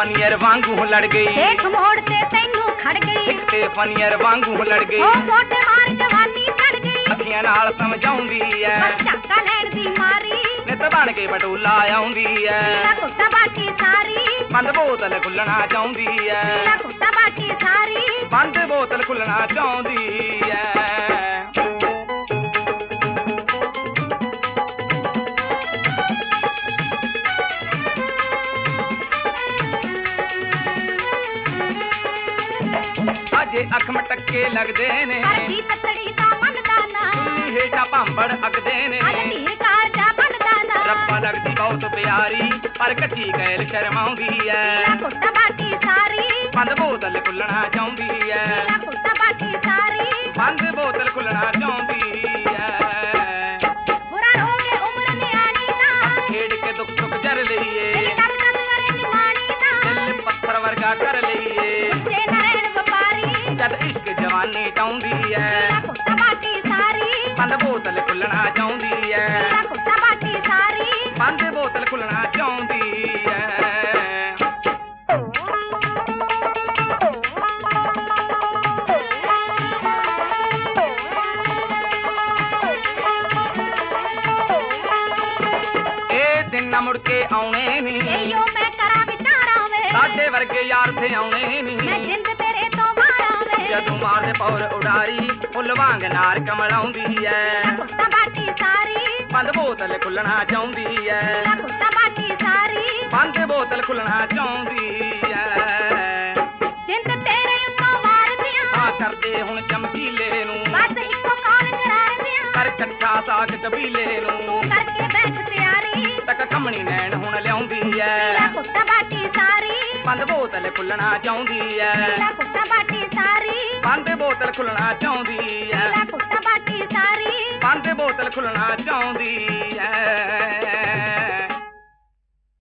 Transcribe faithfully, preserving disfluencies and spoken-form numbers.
पनियर वांगू लड़ गई, देख मोड़ ते तैनू खड़ गई, एक ते पनियर वांगू लड़ गई, ओ मोटे मार जवानी चढ़ गई, अखियां नाल समझाउंदी है, झक्का लैण दी मारी, नित बन के बटूला आउंदी है, पीला कुत्ता बाकी सारी, बंद बोतल खुलना चाहुंदी है, पीला कुत्ता बाकी सारी, बंद बोतल खुलना चाहुंदी है। अजे अख मटके लगदे ने, अरबी ततड़ी दा मनदा ना, सुन्नी हेठा भांबड़ अगदे ने, अज धीर कार जा बनदा ना, रब्बा लगदी बहुत प्यारी पर कच्ची कैल शर्माउंदी है, पीला कुत्ता बाकी सारी, बंद बोतल खुलना चाहुंदी है, पीला कुत्ता बाकी सारी, बंद बोतल खुलना चाहुंदी है। बुरा रोगे उम्र न्याणी दा, खेड़ के दुख सुख जर लईए, दिल टक टक करे निमाणी दा, दिल पत्थर वर्गा कर लईए, गुस्से न रहण व्यापारी, जद इश्क जवानी चाहुंदी है, पीला कुत्ता बाकी सारी, बंद बोतल खुलना चाहुंदी है, पीला कुत्ता बाकी सारी, बंद बोतल खुलना चाहुंदी है। ए दिन न मुड़ के आउणे नी, एयो मैं करा विचारा वे, साडे वर्गे यार थे आउणे नी, मैं जिंद तेरे तो मारा वे, जदू मारदे पौर उडारी फुੱਲ वांग नार कमलाउंदी है, कुत्ता बाकी सारी, बंद बोतल खुलना चाहुंदी है, पीला कुत्ता बाकी सारी, बंद बोतल खुलना चाहुंदी है। जिंद तेरे उत्तों वार दियां, आ करदे हुण चमकीले नू, बस इक्को काल करार दियां, कर कट्ठा साक कबीले तू नू, करके बैठ तैयारी, तक कमणी नैਣ हुण लिਆਉਂਦੀ पीला है, कुत्ता बाकी सारी, बंद बोतल खुलना चाहुंदी है, पीला कुत्ता बाकी सारी, बंद बोतल खुलना चाहुंदी है, पीला कुत्ता बाकी सारी, बंद बोतल खुलना चाहुंदी है।